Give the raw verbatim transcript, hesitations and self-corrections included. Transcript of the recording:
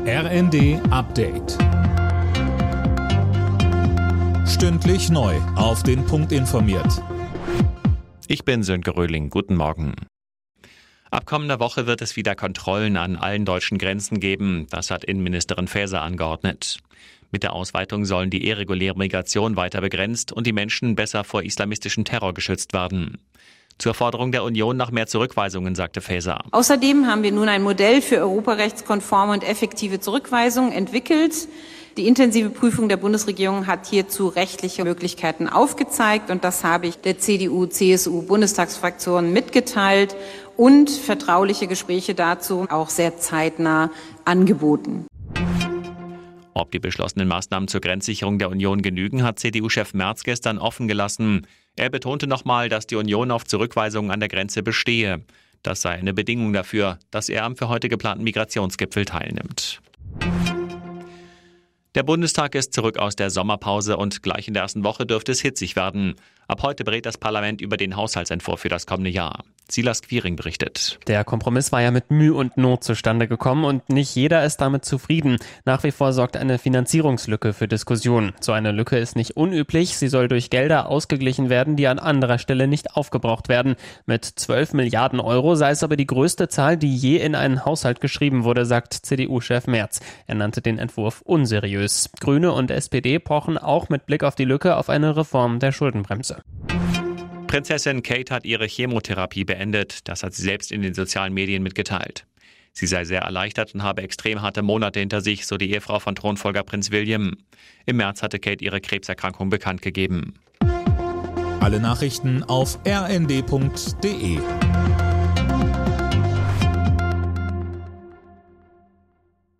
R N D Update. Stündlich neu auf den Punkt informiert. Ich bin Sönke Röhling. Guten Morgen. Ab kommender Woche wird es wieder Kontrollen an allen deutschen Grenzen geben. Das hat Innenministerin Faeser angeordnet. Mit der Ausweitung sollen die irreguläre Migration weiter begrenzt und die Menschen besser vor islamistischem Terror geschützt werden. Zur Forderung der Union nach mehr Zurückweisungen sagte Faeser. Außerdem haben wir nun ein Modell für europarechtskonforme und effektive Zurückweisung entwickelt. Die intensive Prüfung der Bundesregierung hat hierzu rechtliche Möglichkeiten aufgezeigt und das habe ich der C D U C S U-Bundestagsfraktion mitgeteilt und vertrauliche Gespräche dazu auch sehr zeitnah angeboten. Ob die beschlossenen Maßnahmen zur Grenzsicherung der Union genügen, hat C D U-Chef Merz gestern offen gelassen. Er betonte nochmal, dass die Union auf Zurückweisungen an der Grenze bestehe. Das sei eine Bedingung dafür, dass er am für heute geplanten Migrationsgipfel teilnimmt. Der Bundestag ist zurück aus der Sommerpause und gleich in der ersten Woche dürfte es hitzig werden. Ab heute berät das Parlament über den Haushaltsentwurf für das kommende Jahr. Silas Quiring berichtet. Der Kompromiss war ja mit Mühe und Not zustande gekommen und nicht jeder ist damit zufrieden. Nach wie vor sorgt eine Finanzierungslücke für Diskussionen. So eine Lücke ist nicht unüblich. Sie soll durch Gelder ausgeglichen werden, die an anderer Stelle nicht aufgebraucht werden. Mit zwölf Milliarden Euro sei es aber die größte Zahl, die je in einen Haushalt geschrieben wurde, sagt C D U-Chef Merz. Er nannte den Entwurf unseriös. Grüne und S P D pochen auch mit Blick auf die Lücke auf eine Reform der Schuldenbremse. Prinzessin Kate hat ihre Chemotherapie beendet. Das hat sie selbst in den sozialen Medien mitgeteilt. Sie sei sehr erleichtert und habe extrem harte Monate hinter sich, so die Ehefrau von Thronfolger Prinz William. Im März hatte Kate ihre Krebserkrankung bekannt gegeben. Alle Nachrichten auf r n d punkt d e.